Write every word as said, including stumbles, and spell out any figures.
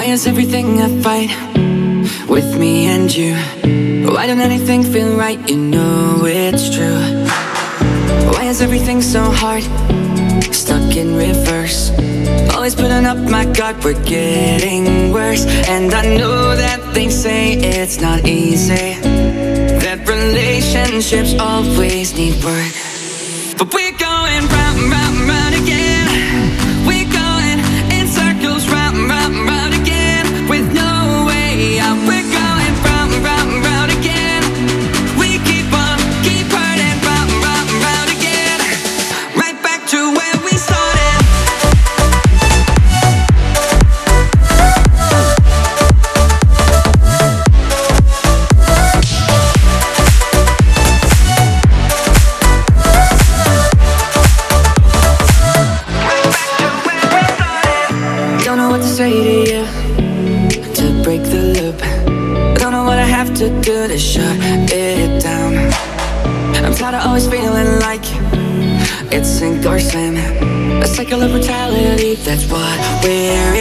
Why is everything a fight with me and you? Why don't anything feel right? You know it's true. Why is everything so hard? Stuck in reverse. Always putting up my guard, we're getting worse. And I know that they say it's not easy, that relationships always need work. But we're going round, round, round again. We're going in circles, round, round, round again, with no way out. We're going round, round, round again. We keep on, keep hurting, round, round, round again, right back to where we started. Don't know what to say to you to break the loop. Don't know what I have to do to shut it down. I'm tired of always feeling like it's sink or swim, a cycle of brutality, that's what we're